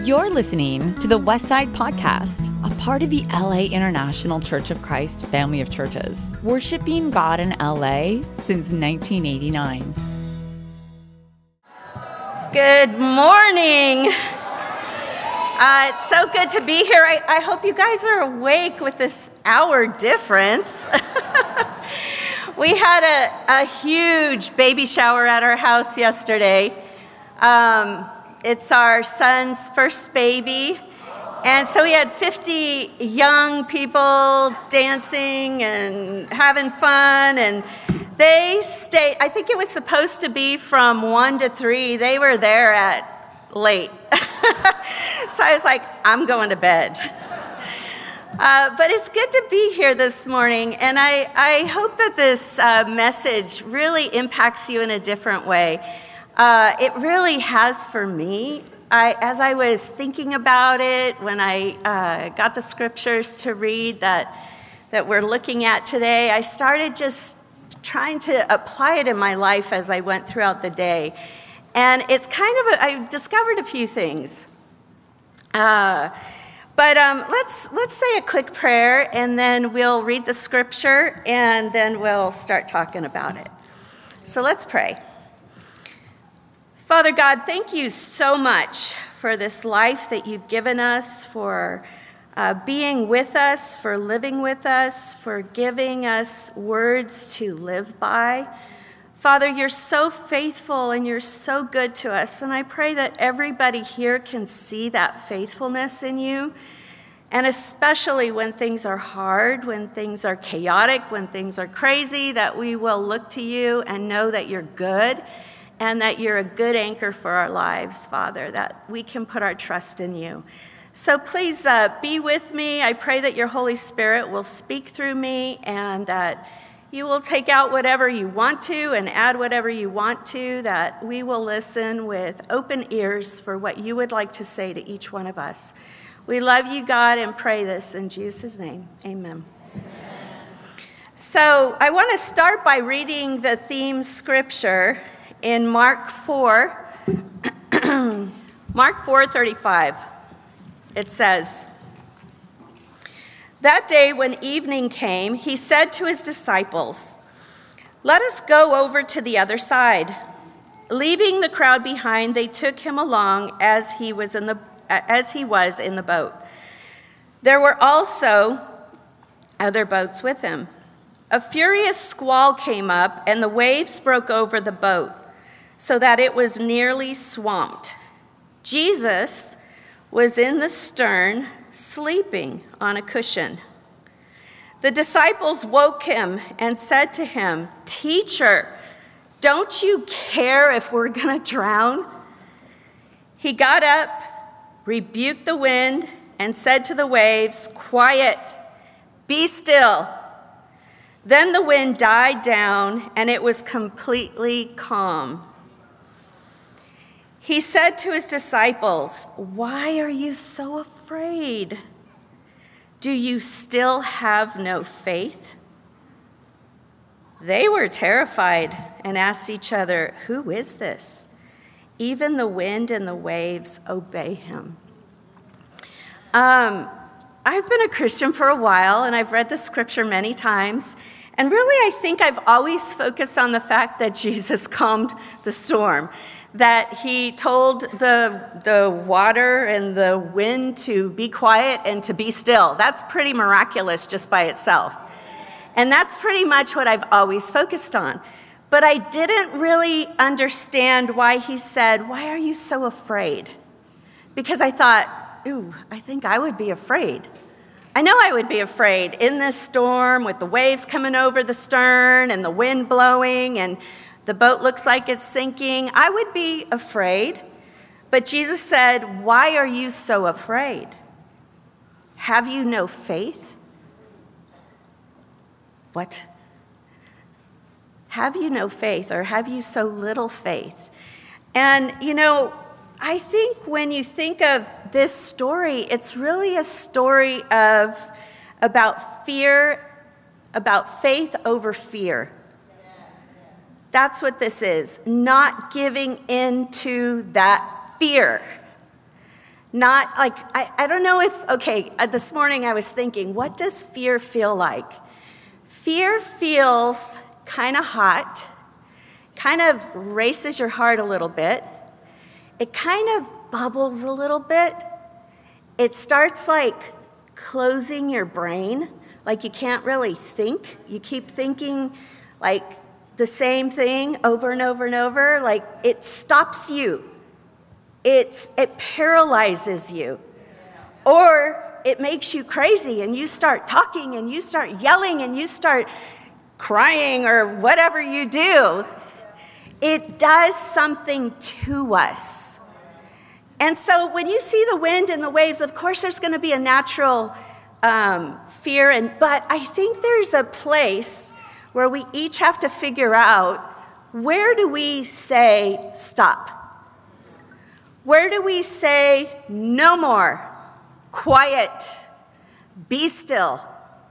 You're listening to the Westside Podcast, a part of the LA International Church of Christ family of churches, worshiping God in LA since 1989. Good morning. It's so good to be here. I hope you guys are awake with this hour difference. We had a huge baby shower at our house yesterday. It's our son's first baby. And so we had 50 young people dancing and having fun. And they stayed, I think it was supposed to be from 1 to 3. They were there at late. So I was like, I'm going to bed. But it's good to be here this morning. And I hope that this message really impacts you in a different way. It really has for me. As I was thinking about it, when I got the scriptures to read that we're looking at today, I started just trying to apply it in my life as I went throughout the day. And it's I discovered a few things. But let's say a quick prayer, and then we'll read the scripture, and then we'll start talking about it. So let's pray. Father God, thank you so much for this life that you've given us, for being with us, for living with us, for giving us words to live by. Father, you're so faithful and you're so good to us, and I pray that everybody here can see that faithfulness in you, and especially when things are hard, when things are chaotic, when things are crazy, that we will look to you and know that you're good, and that you're a good anchor for our lives, Father, that we can put our trust in you. So please be with me. I pray that your Holy Spirit will speak through me, and that you will take out whatever you want to and add whatever you want to, that we will listen with open ears for what you would like to say to each one of us. We love you, God, and pray this in Jesus' name. Amen. So I want to start by reading the theme scripture in Mark 4, Mark 4:35. It says, "That day when evening came, he said to his disciples, 'Let us go over to the other side.' Leaving the crowd behind, they took him along as he was in the boat. There were also other boats with him. A furious squall came up, and the waves broke over the boat, so that it was nearly swamped. Jesus was in the stern, sleeping on a cushion. The disciples woke him and said to him, 'Teacher, don't you care if we're going to drown?' He got up, rebuked the wind, and said to the waves, 'Quiet, be still.' Then the wind died down, and it was completely calm. He said to his disciples, 'Why are you so afraid? Do you still have no faith?' They were terrified and asked each other, 'Who is this? Even the wind and the waves obey him.'" I've been a Christian for a while, and I've read the scripture many times. And really, I think I've always focused on the fact that Jesus calmed the storm, that he told the water and the wind to be quiet and to be still. That's pretty miraculous just by itself. And that's pretty much what I've always focused on. But I didn't really understand why he said, "Why are you so afraid?" Because I thought, I think I would be afraid. I know I would be afraid in this storm with the waves coming over the stern and the wind blowing and the boat looks like it's sinking. I would be afraid. But Jesus said, "Why are you so afraid? Have you no faith?" What? Have you no faith, or have you so little faith? And, I think when you think of this story, it's really a story about fear, about faith over fear. That's what this is, not giving in to that fear. Not like, I don't know if, okay, this morning I was thinking, what does fear feel like? Fear feels kind of hot, kind of races your heart a little bit. It kind of bubbles a little bit. It starts like closing your brain, like you can't really think. You keep thinking like the same thing over and over and over. Like it stops you. It paralyzes you. Or it makes you crazy and you start talking and you start yelling and you start crying or whatever you do. It does something to us. And so when you see the wind and the waves, of course there's going to be a natural fear, but I think there's a place where we each have to figure out, where do we say stop? Where do we say no more? Quiet. Be still.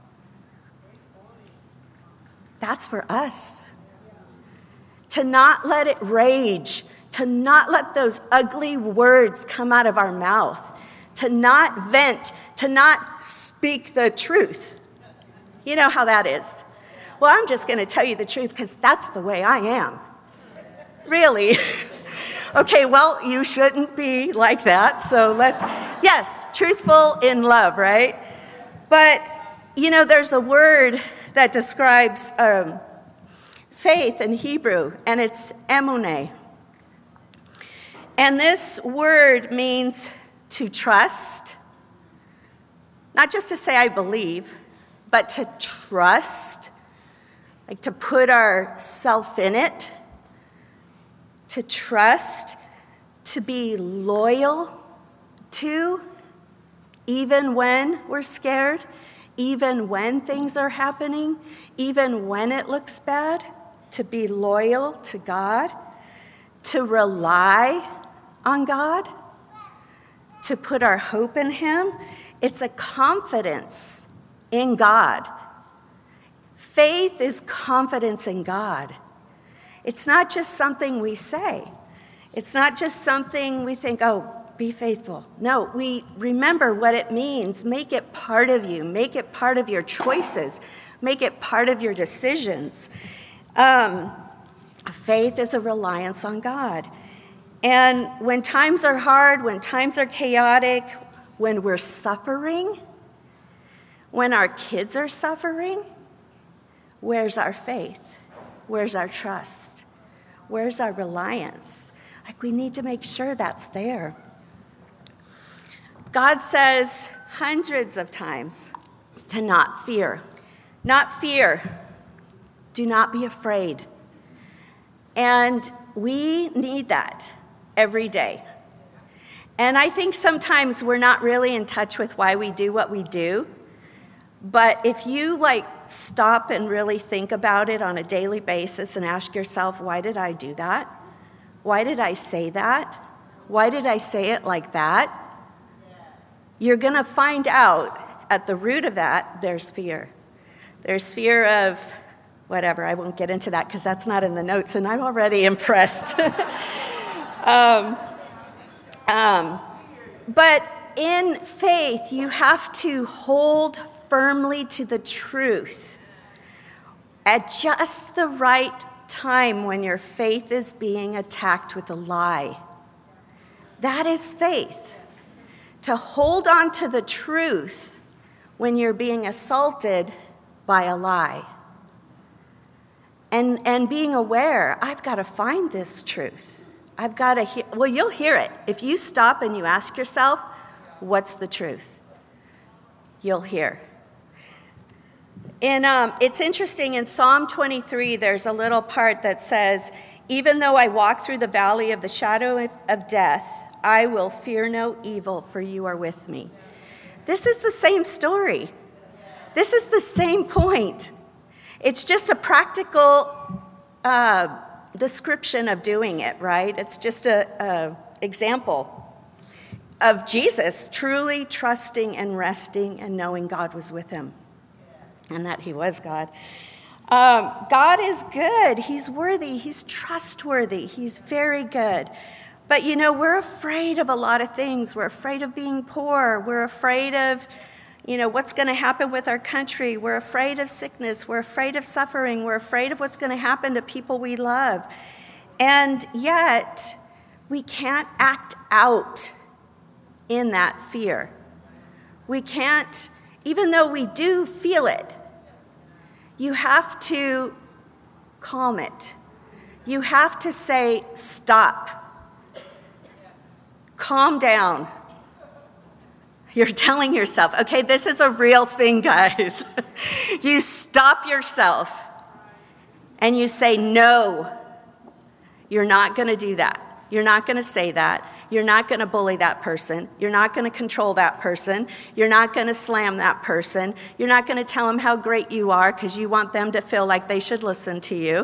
That's for us. To not let it rage, to not let those ugly words come out of our mouth, to not vent, to not speak the truth. You know how that is. Well, I'm just going to tell you the truth because that's the way I am. Really. Okay, well, you shouldn't be like that. So yes, truthful in love, right? But, there's a word that describes faith in Hebrew, and it's emunah. And this word means to trust, not just to say I believe, but to trust, like to put ourself in it, to trust, to be loyal to, even when we're scared, even when things are happening, even when it looks bad, to be loyal to God, to rely on God, to put our hope in Him. It's a confidence in God. Faith is confidence in God. It's not just something we say. It's not just something we think, oh, be faithful. No, we remember what it means. Make it part of you. Make it part of your choices. Make it part of your decisions. Faith is a reliance on God. And when times are hard, when times are chaotic, when we're suffering, when our kids are suffering, where's our faith? Where's our trust? Where's our reliance? Like, we need to make sure that's there. God says hundreds of times to not fear. Not fear. Do not be afraid. And we need that every day. And I think sometimes we're not really in touch with why we do what we do. But if you stop and really think about it on a daily basis and ask yourself, why did I do that? Why did I say that? Why did I say it like that? You're going to find out at the root of that, there's fear. There's fear of whatever. I won't get into that because that's not in the notes, and I'm already impressed. But in faith, you have to hold firmly to the truth at just the right time when your faith is being attacked with a lie. That is faith. To hold on to the truth when you're being assaulted by a lie. And being aware, I've got to find this truth. I've got to hear, well, you'll hear it. If you stop and you ask yourself, what's the truth? You'll hear. And it's interesting, in Psalm 23, there's a little part that says, even though I walk through the valley of the shadow of death, I will fear no evil, for you are with me. This is the same story. This is the same point. It's just a practical description of doing it, right? It's just an example of Jesus truly trusting and resting and knowing God was with him and that he was God. God is good. He's worthy. He's trustworthy. He's very good. But we're afraid of a lot of things. We're afraid of being poor. We're afraid of, what's going to happen with our country. We're afraid of sickness. We're afraid of suffering. We're afraid of what's going to happen to people we love. And yet, we can't act out in that fear. We can't, even though we do feel it, you have to calm it. You have to say, stop. Calm down. You're telling yourself, okay, this is a real thing, guys. You stop yourself and you say, no, you're not going to do that. You're not going to say that. You're not going to bully that person. You're not going to control that person. You're not going to slam that person. You're not going to tell them how great you are because you want them to feel like they should listen to you.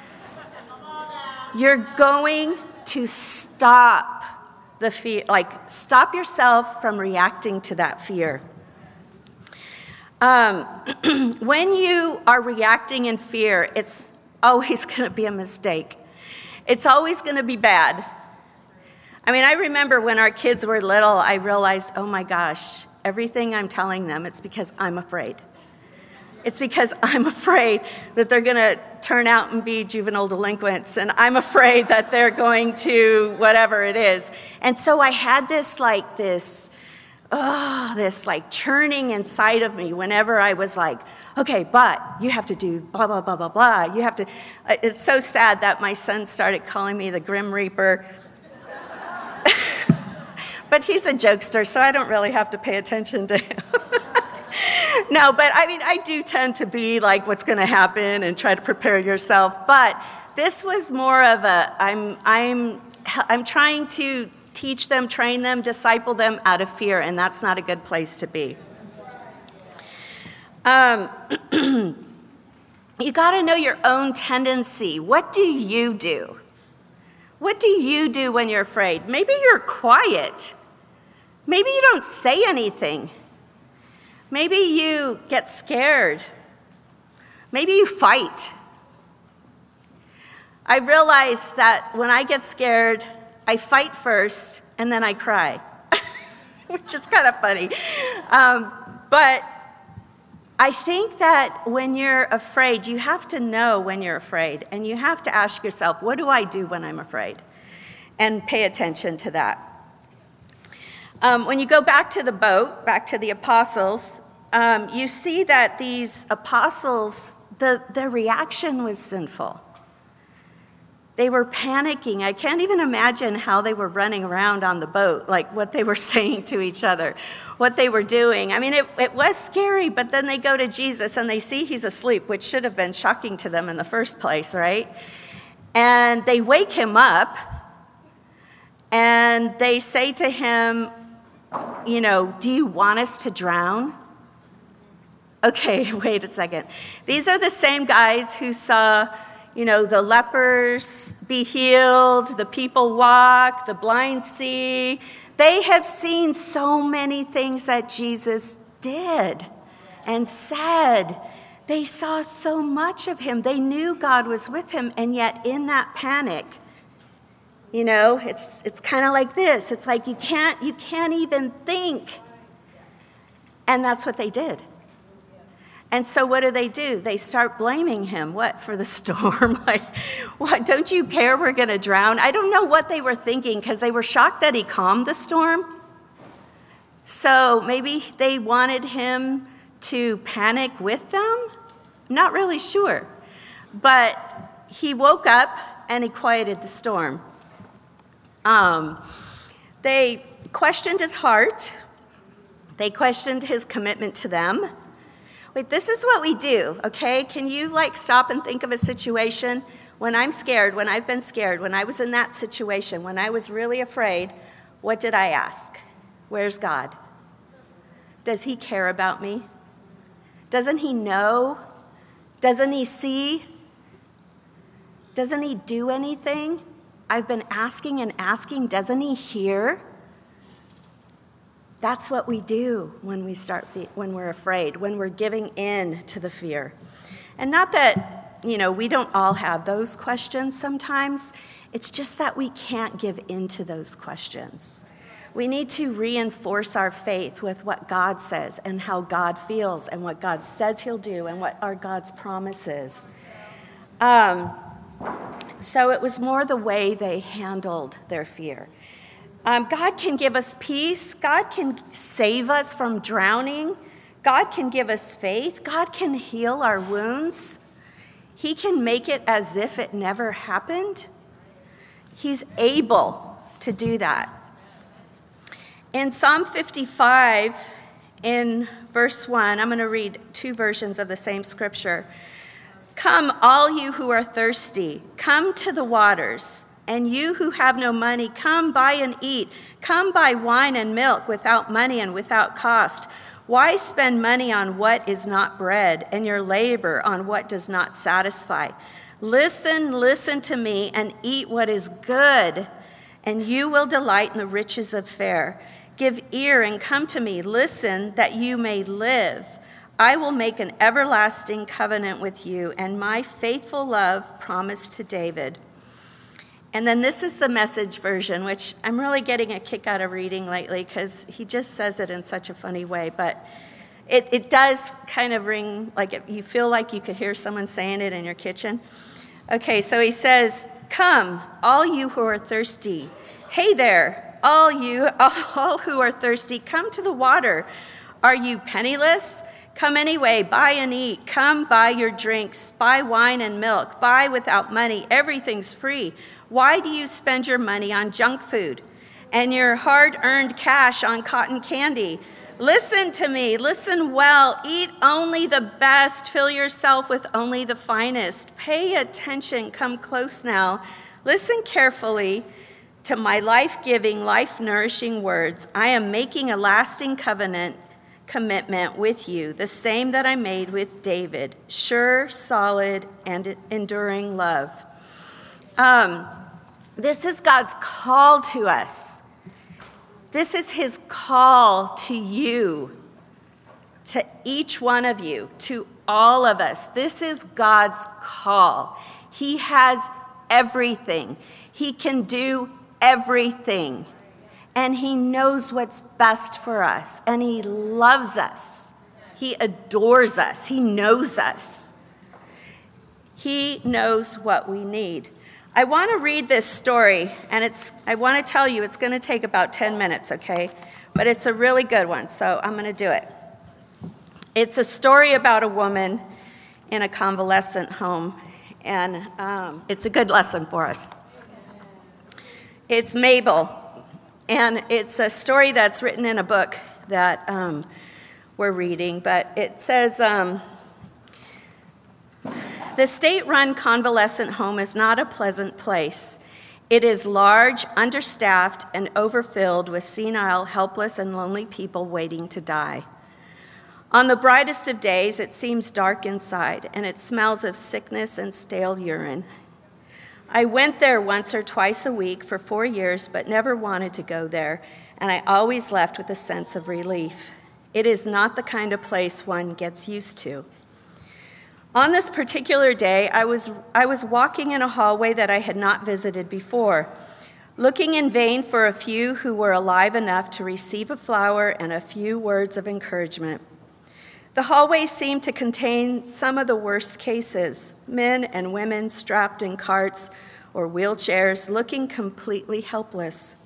You're going to stop the fear, stop yourself from reacting to that fear. When you are reacting in fear, it's always going to be a mistake. It's always going to be bad. I remember when our kids were little, I realized, oh my gosh, everything I'm telling them, it's because I'm afraid. It's because I'm afraid that they're going to turn out and be juvenile delinquents, and I'm afraid that they're going to whatever it is. And so I had this churning inside of me whenever I was like, okay, but you have to do blah, blah, blah, blah, blah. You have to. It's so sad that my son started calling me the Grim Reaper. But he's a jokester, so I don't really have to pay attention to him. No, but I do tend to be like what's going to happen and try to prepare yourself. But this was more of I'm trying to teach them, train them, disciple them out of fear, and that's not a good place to be. You got to know your own tendency. What do you do? What do you do when you're afraid? Maybe you're quiet. Maybe you don't say anything. Maybe you get scared. Maybe you fight. I realized that when I get scared, I fight first and then I cry, which is kind of funny. But I think that when you're afraid, you have to know when you're afraid, and you have to ask yourself, what do I do when I'm afraid? And pay attention to that. When you go back to the boat, back to the apostles, you see that these apostles, their reaction was sinful. They were panicking. I can't even imagine how they were running around on the boat, like what they were saying to each other, what they were doing. It was scary, but then they go to Jesus and they see he's asleep, which should have been shocking to them in the first place, right? And they wake him up and they say to him, do you want us to drown? Okay, wait a second. These are the same guys who saw the lepers be healed, the people walk, the blind see. They have seen so many things that Jesus did and said. They saw so much of him. They knew God was with him, and yet in that panic, it's kind of like this. It's like you can't even think. And that's what they did. And so what do? They start blaming him. What, for the storm? What, don't you care we're going to drown? I don't know what they were thinking, because they were shocked that he calmed the storm. So maybe they wanted him to panic with them? Not really sure. But he woke up and he quieted the storm. They questioned his heart. They questioned his commitment to them. Wait, this is what we do, okay? Can you stop and think of a situation when I'm scared, when I've been scared, when I was in that situation, when I was really afraid, what did I ask? Where's God? Does he care about me? Doesn't he know? Doesn't he see? Doesn't he do anything? I've been asking and asking, doesn't he hear? That's what we do when we're afraid, when we're giving in to the fear. And not that, we don't all have those questions sometimes It's just that we can't give in to those questions. We need to reinforce our faith with what God says and how God feels and what God says he'll do and what our God's promise is. So it was more the way they handled their fear. God can give us peace. God can save us from drowning. God can give us faith. God can heal our wounds. He can make it as if it never happened. He's able to do that. In Psalm 55, in verse 1, I'm going to read two versions of the same scripture. Come, all you who are thirsty, come to the waters. And you who have no money, come buy and eat. Come buy wine and milk without money and without cost. Why spend money on what is not bread, and your labor on what does not satisfy? Listen to me, and eat what is good, and you will delight in the riches of fare. Give ear and come to me. Listen, that you may live. I will make an everlasting covenant with you, and my faithful love promised to David. And then this is the Message version, which I'm really getting a kick out of reading lately because he just says it in such a funny way. But it does kind of ring like you feel like you could hear someone saying it in your kitchen. Okay, so he says, come, all you who are thirsty. Hey there, all who are thirsty, come to the water. Are you penniless? Come anyway, buy and eat. Come buy your drinks. Buy wine and milk. Buy without money. Everything's free. Why do you spend your money on junk food and your hard-earned cash on cotton candy? Listen to me. Listen well. Eat only the best. Fill yourself with only the finest. Pay attention. Come close now. Listen carefully to my life-giving, life-nourishing words. I am making a lasting commitment with you, the same that I made with David, sure, solid, and enduring love. This is God's call to us. This is his call to you, to each one of you, to all of us. This is God's call. He has everything. He can do everything. And he knows what's best for us. And he loves us. He adores us. He knows us. He knows what we need. I want to read this story, and I want to tell you it's going to take about 10 minutes, okay? But it's a really good one, so I'm going to do it. It's a story about a woman in a convalescent home, and it's a good lesson for us. It's Mabel, and it's a story that's written in a book that we're reading, but it says, the state-run convalescent home is not a pleasant place. It is large, understaffed, and overfilled with senile, helpless, and lonely people waiting to die. On the brightest of days, it seems dark inside, and it smells of sickness and stale urine. I went there once or twice a week for 4 years, but never wanted to go there, and I always left with a sense of relief. It is not the kind of place one gets used to. On this particular day, I was walking in a hallway that I had not visited before, looking in vain for a few who were alive enough to receive a flower and a few words of encouragement. The hallway seemed to contain some of the worst cases, men and women strapped in carts or wheelchairs, looking completely helpless.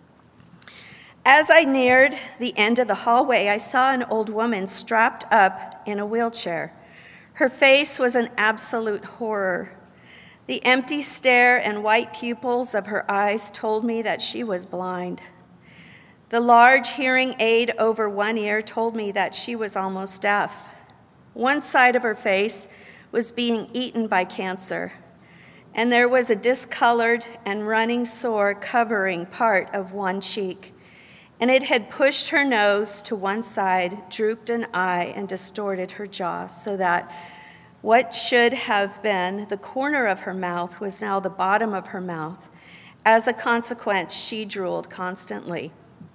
As I neared the end of the hallway, I saw an old woman strapped up in a wheelchair. Her face was an absolute horror. The empty stare and white pupils of her eyes told me that she was blind. The large hearing aid over one ear told me that she was almost deaf. One side of her face was being eaten by cancer, and there was a discolored and running sore covering part of one cheek, and it had pushed her nose to one side, drooped an eye, and distorted her jaw so that what should have been the corner of her mouth was now the bottom of her mouth. As a consequence, she drooled constantly.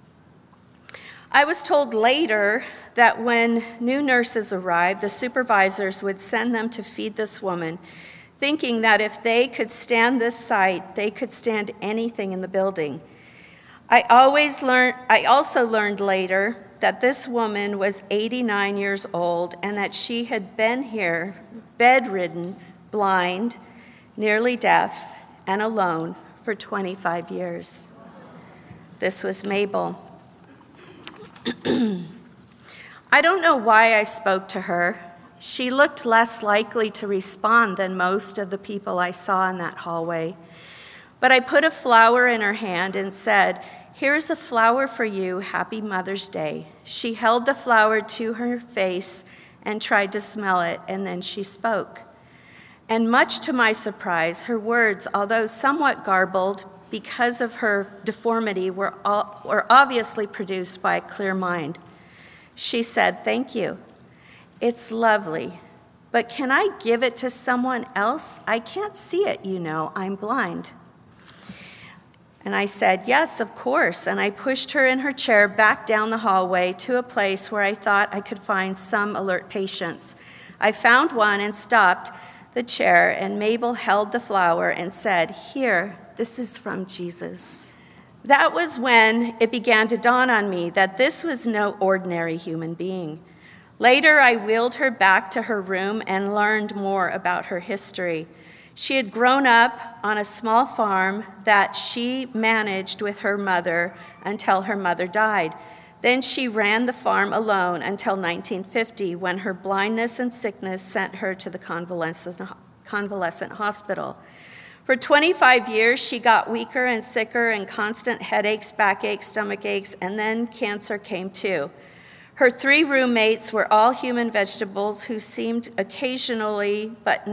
I was told later that when new nurses arrived, the supervisors would send them to feed this woman thinking that if they could stand this sight, they could stand anything in the building. I also learned later that this woman was 89 years old and that she had been here, bedridden, blind, nearly deaf, and alone for 25 years. This was Mabel. I don't know why I spoke to her. She looked less likely to respond than most of the people I saw in that hallway. But I put a flower in her hand and said, "Here's a flower for you, Happy Mother's Day." She held the flower to her face and tried to smell it, and then she spoke. And much to my surprise, her words, although somewhat garbled because of her deformity, were obviously produced by a clear mind. She said, "Thank you. It's lovely, but can I give it to someone else? I can't see it, you know, I'm blind." And I said, "Yes, of course." And I pushed her in her chair back down the hallway to a place where I thought I could find some alert patients. I found one and stopped the chair, and Mabel held the flower and said, "Here, this is from Jesus." That was when it began to dawn on me that this was no ordinary human being. Later, I wheeled her back to her room and learned more about her history. She had grown up on a small farm that she managed with her mother until her mother died. Then she ran the farm alone until 1950, when her blindness and sickness sent her to the convalescent hospital. For 25 years, she got weaker and sicker and constant headaches, backaches, stomach aches, and then cancer came too. Her 3 roommates were all human vegetables who screamed occasionally, but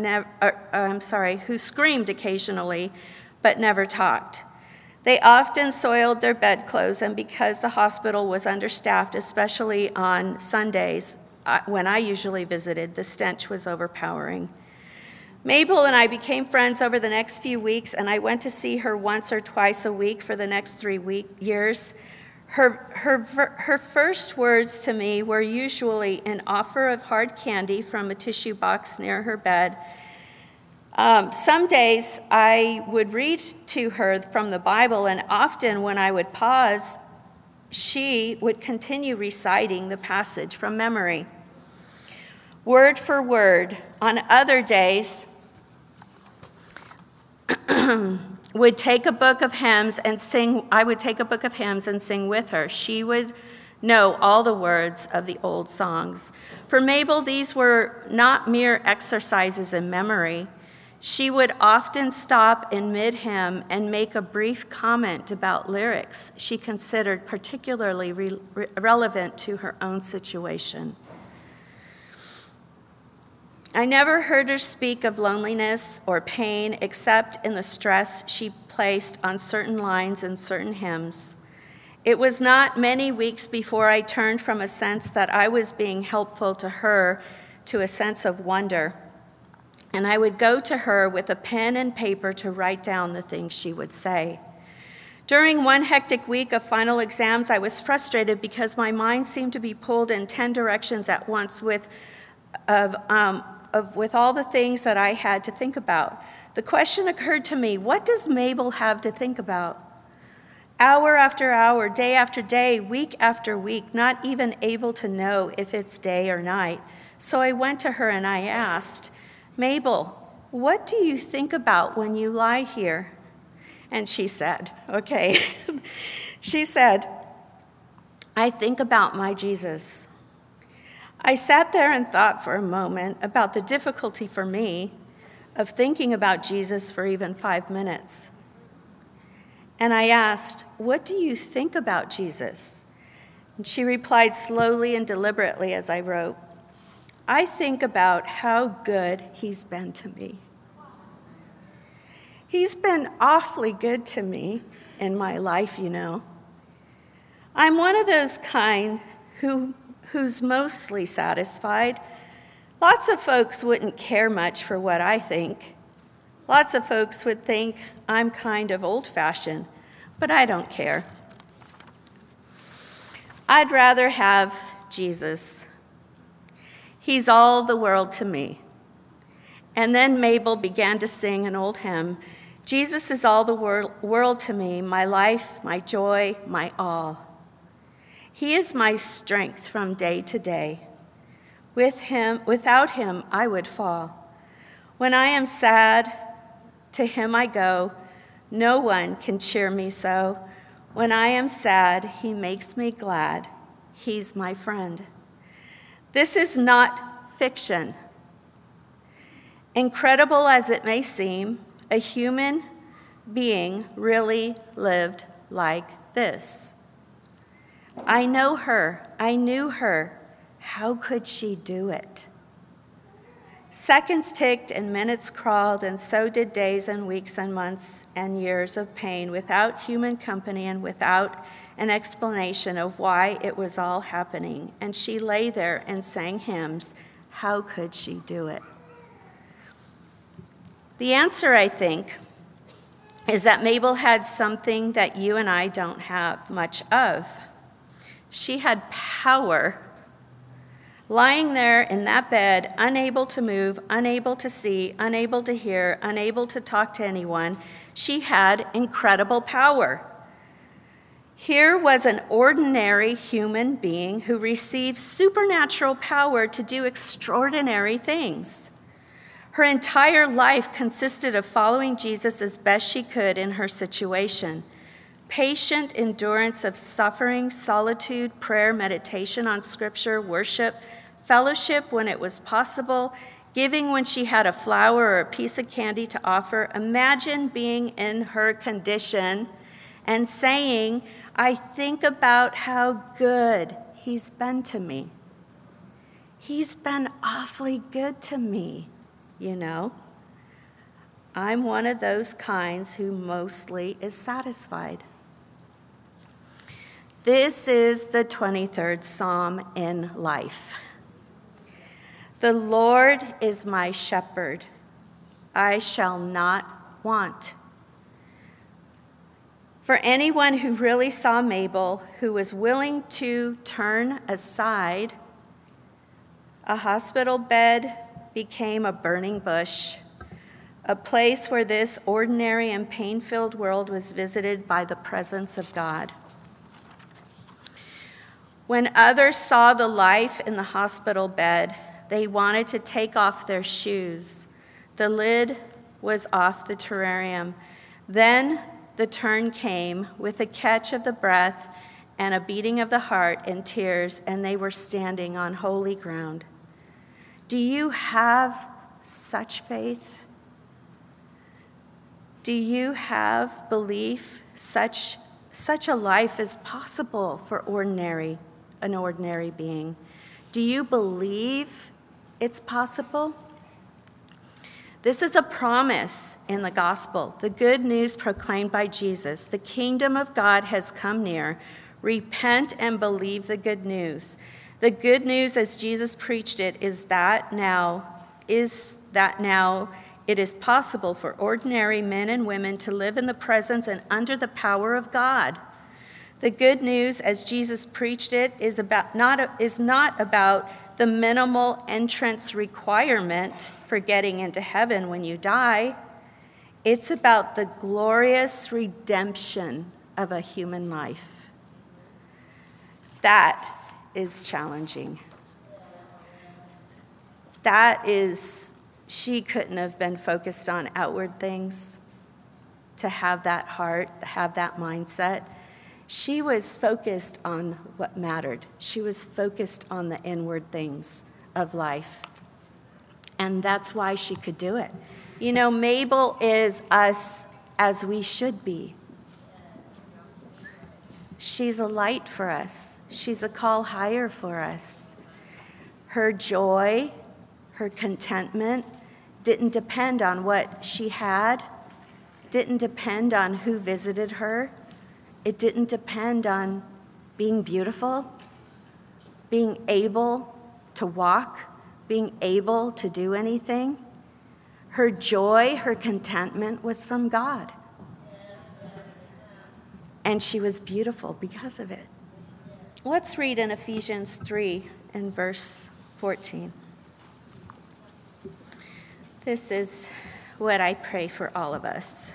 never talked. They often soiled their bedclothes, and because the hospital was understaffed, especially on Sundays, when I usually visited, the stench was overpowering. Mabel and I became friends over the next few weeks, and I went to see her once or twice a week for the next 3 years. Her first words to me were usually an offer of hard candy from a tissue box near her bed. Some days I would read to her from the Bible, and often when I would pause, she would continue reciting the passage from memory, word for word. On other days, would take a book of hymns and sing. I would take a book of hymns and sing with her. She would know all the words of the old songs. For Mabel, these were not mere exercises in memory. She would often stop in mid-hymn and make a brief comment about lyrics she considered particularly relevant to her own situation. I never heard her speak of loneliness or pain except in the stress she placed on certain lines in certain hymns. It was not many weeks before I turned from a sense that I was being helpful to her to a sense of wonder. And I would go to her with a pen and paper to write down the things she would say. During one hectic week of final exams, I was frustrated because my mind seemed to be pulled in 10 directions at once with all the things that I had to think about. The question occurred to me, what does Mabel have to think about? Hour after hour, day after day, week after week, not even able to know if it's day or night. So I went to her and I asked, "Mabel, what do you think about when you lie here?" And she said, she said, "I think about my Jesus." I sat there and thought for a moment about the difficulty for me of thinking about Jesus for even 5 minutes. And I asked, "What do you think about Jesus?" And she replied slowly and deliberately as I wrote, "I think about how good he's been to me. He's been awfully good to me in my life, you know. I'm one of those kind who's mostly satisfied. Lots of folks wouldn't care much for what I think. Lots of folks would think I'm kind of old-fashioned, but I don't care. I'd rather have Jesus. He's all the world to me. And then Mabel began to sing an old hymn. Jesus is all the world to me, my life, my joy, my all. He is my strength from day to day. Without him, I would fall. When I am sad, to him I go. No one can cheer me so. When I am sad, he makes me glad. He's my friend. This is not fiction. Incredible as it may seem, a human being really lived like this. I know her. I knew her. How could she do it? Seconds ticked and minutes crawled, and so did days and weeks and months and years of pain without human company and without an explanation of why it was all happening. And she lay there and sang hymns. How could she do it? The answer, I think, is that Mabel had something that you and I don't have much of. She had power. Lying there in that bed, unable to move, unable to see, unable to hear, unable to talk to anyone, she had incredible power. Here was an ordinary human being who received supernatural power to do extraordinary things. Her entire life consisted of following Jesus as best she could in her situation. Patient endurance of suffering, solitude, prayer, meditation on scripture, worship, fellowship when it was possible, giving when she had a flower or a piece of candy to offer. Imagine being in her condition and saying, I think about how good he's been to me. He's been awfully good to me, you know. I'm one of those kinds who mostly is satisfied. This is the 23rd Psalm in life. The Lord is my shepherd. I shall not want. For anyone who really saw Mabel, who was willing to turn aside, a hospital bed became a burning bush, a place where this ordinary and pain-filled world was visited by the presence of God. When others saw the life in the hospital bed, they wanted to take off their shoes. The lid was off the terrarium. Then the turn came with a catch of the breath and a beating of the heart and tears, and they were standing on holy ground. Do you have such faith? Do you have belief such a life is possible for an ordinary being? Do you believe it's possible? This is a promise in the gospel, the good news proclaimed by Jesus. The kingdom of God has come near. Repent and believe the good news. The good news as Jesus preached it is that now it is possible for ordinary men and women to live in the presence and under the power of God. The good news, as Jesus preached it, is not about the minimal entrance requirement for getting into heaven when you die. It's about the glorious redemption of a human life. That is challenging. She couldn't have been focused on outward things to have that heart, to have that mindset. She was focused on what mattered. She was focused on the inward things of life. And that's why she could do it. You know, Mabel is us as we should be. She's a light for us. She's a call higher for us. Her joy, her contentment didn't depend on what she had, didn't depend on who visited her. It didn't depend on being beautiful, being able to walk, being able to do anything. Her joy, her contentment was from God. And she was beautiful because of it. Let's read in Ephesians 3 and verse 14. This is what I pray for all of us.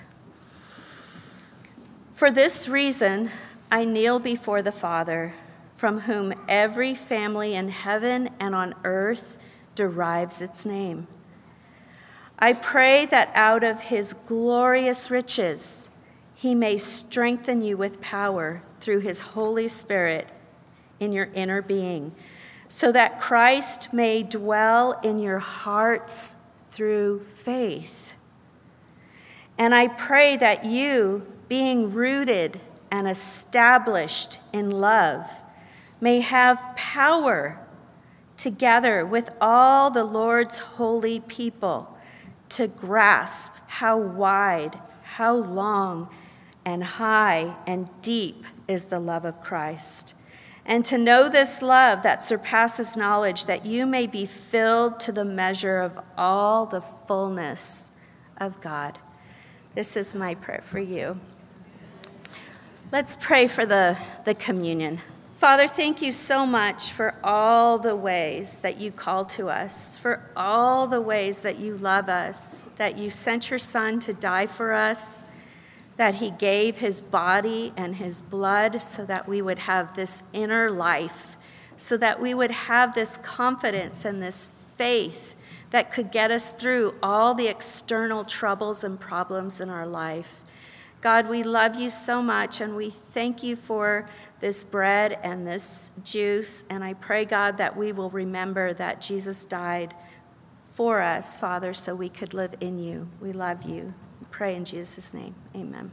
For this reason, I kneel before the Father, from whom every family in heaven and on earth derives its name. I pray that out of his glorious riches, he may strengthen you with power through his Holy Spirit in your inner being, so that Christ may dwell in your hearts through faith. And I pray that you, being rooted and established in love, may have power together with all the Lord's holy people to grasp how wide, how long, and high and deep is the love of Christ, and to know this love that surpasses knowledge, that you may be filled to the measure of all the fullness of God. This is my prayer for you. Let's pray for the communion. Father, thank you so much for all the ways that you call to us, for all the ways that you love us, that you sent your Son to die for us, that he gave his body and his blood so that we would have this inner life, so that we would have this confidence and this faith that could get us through all the external troubles and problems in our life. God, we love you so much, and we thank you for this bread and this juice, and I pray, God, that we will remember that Jesus died for us, Father, so we could live in you. We love you. Pray in Jesus' name. Amen.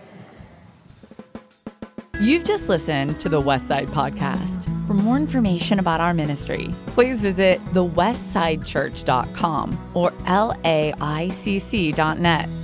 You've just listened to the Westside Podcast. For more information about our ministry, please visit thewestsidechurch.com or laicc.net.